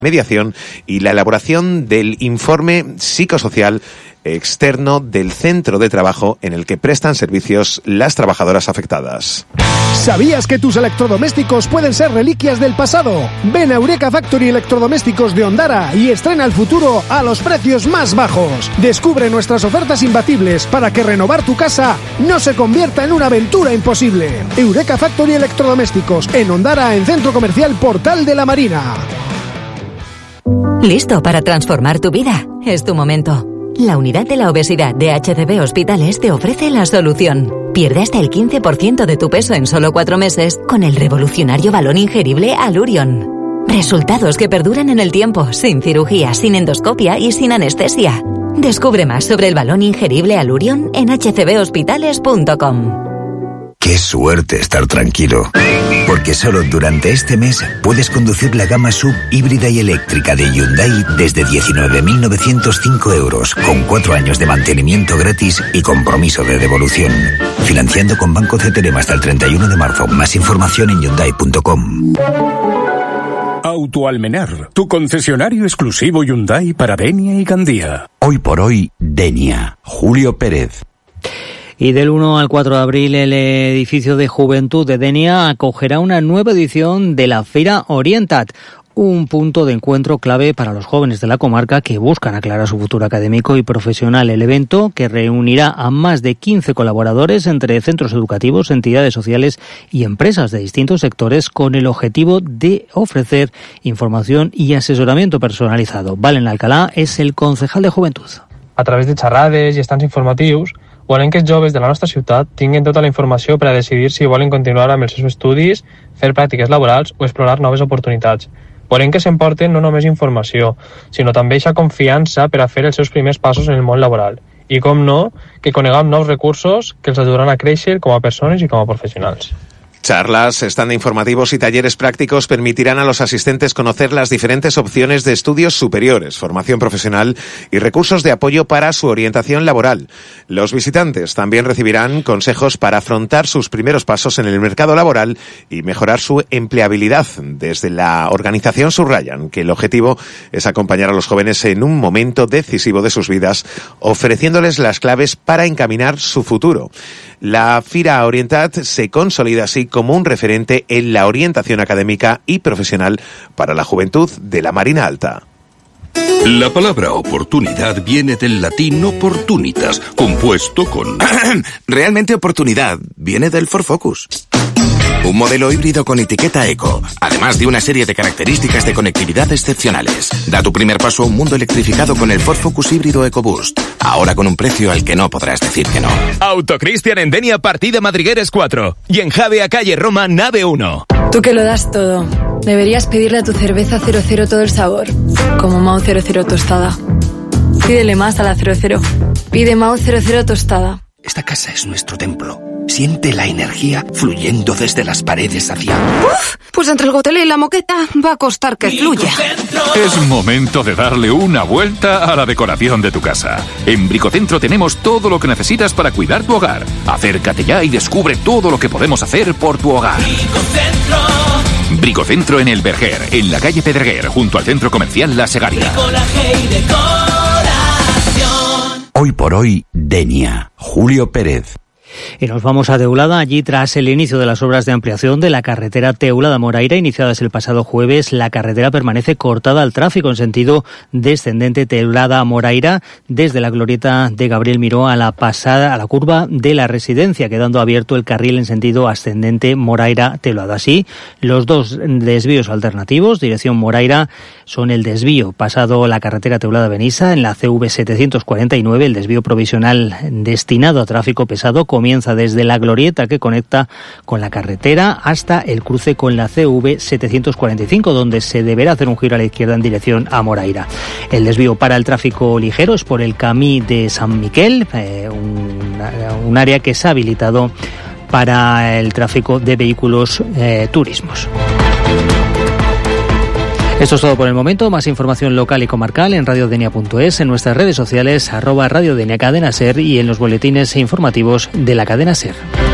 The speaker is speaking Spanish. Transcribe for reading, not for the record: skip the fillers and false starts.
mediación y la elaboración del informe psicosocial externo del centro de trabajo en el que prestan servicios las trabajadoras afectadas. ¿Sabías que tus electrodomésticos pueden ser reliquias del pasado? Ven a Eureka Factory Electrodomésticos de Ondara y estrena el futuro a los precios más bajos. Descubre nuestras ofertas imbatibles para que renovar tu casa no se convierta en una aventura imposible. Eureka Factory Electrodomésticos en Ondara, en Centro Comercial Portal de la Marina. ¿Listo para transformar tu vida? Es tu momento. La unidad de la obesidad de HCB Hospitales te ofrece la solución. Pierde hasta el 15% de tu peso en solo 4 meses con el revolucionario balón ingerible Allurion. Resultados que perduran en el tiempo, sin cirugía, sin endoscopia y sin anestesia. Descubre más sobre el balón ingerible Allurion en hcbhospitales.com. Qué suerte estar tranquilo, porque solo durante este mes puedes conducir la gama SUV híbrida y eléctrica de Hyundai desde 19.905 euros, con 4 años de mantenimiento gratis y compromiso de devolución. Financiando con Banco CTLM hasta el 31 de marzo. Más información en Hyundai.com. Autoalmenar, tu concesionario exclusivo Hyundai para Denia y Gandía. Hoy por hoy, Denia. Julio Pérez. Y del 1 al 4 de abril el edificio de Juventud de Denia acogerá una nueva edición de la Fira Orientat, un punto de encuentro clave para los jóvenes de la comarca que buscan aclarar su futuro académico y profesional. El evento, que reunirá a más de 15 colaboradores entre centros educativos, entidades sociales y empresas de distintos sectores, con el objetivo de ofrecer información y asesoramiento personalizado. Valen Alcalá es el concejal de Juventud. A través de xerrades i estants informatius, volem que els joves de la nostra ciutat tinguin tota la informació per a decidir si volen continuar amb els seus estudis, fer pràctiques laborals o explorar noves oportunitats. Volem que s'emporten no només informació, sinó també eixa confiança per a fer els seus primers passos en el món laboral. I, com no, que coneguem nous recursos que els ajudaran a créixer com a persones i com a professionals. Charlas, stand informativos y talleres prácticos permitirán a los asistentes conocer las diferentes opciones de estudios superiores, formación profesional y recursos de apoyo para su orientación laboral. Los visitantes también recibirán consejos para afrontar sus primeros pasos en el mercado laboral y mejorar su empleabilidad. Desde la organización subrayan que el objetivo es acompañar a los jóvenes en un momento decisivo de sus vidas, ofreciéndoles las claves para encaminar su futuro. La Fira Orientat se consolida así como un referente en la orientación académica y profesional para la juventud de la Marina Alta. La palabra oportunidad viene del latín opportunitas, compuesto con... Realmente oportunidad viene del Ford Focus. Un modelo híbrido con etiqueta eco, además de una serie de características de conectividad excepcionales. Da tu primer paso a un mundo electrificado con el Ford Focus híbrido EcoBoost. Ahora con un precio al que no podrás decir que no. Autocristian en Denia, partida Madrigueres 4. Y en Javea, calle Roma, nave 1. Tú que lo das todo. Deberías pedirle a tu cerveza 00 todo el sabor. Como Mau 00 tostada. Pídele más a la 00. Pide Mau 00 tostada. Esta casa es nuestro templo. Siente la energía fluyendo desde las paredes hacia... ¡Uf! Pues entre el gotelé y la moqueta va a costar que fluya. Es momento de darle una vuelta a la decoración de tu casa. En Bricocentro tenemos todo lo que necesitas para cuidar tu hogar. Acércate ya y descubre todo lo que podemos hacer por tu hogar. Bricocentro en el Berger, en la calle Pedreguer, junto al centro comercial La Segaria. Hoy por hoy, Denia. Julio Pérez. Y nos vamos a Teulada. Allí, tras el inicio de las obras de ampliación de la carretera Teulada-Moraira, iniciadas el pasado jueves, la carretera permanece cortada al tráfico en sentido descendente Teulada-Moraira, desde la glorieta de Gabriel Miró a la pasada, a la curva de la Residencia, quedando abierto el carril en sentido ascendente Moraira-Teulada. Así, los dos desvíos alternativos, dirección Moraira, son el desvío pasado la carretera Teulada-Benissa en la CV 749, el desvío provisional destinado a tráfico pesado, comienza desde la glorieta que conecta con la carretera hasta el cruce con la CV 745, donde se deberá hacer un giro a la izquierda en dirección a Moraira. El desvío para el tráfico ligero es por el Camí de San Miquel, un área que se ha habilitado para el tráfico de vehículos turismos. Esto es todo por el momento. Más información local y comarcal en radiodenia.es, en nuestras redes sociales @radiodenia cadena ser y en los boletines informativos de la cadena SER.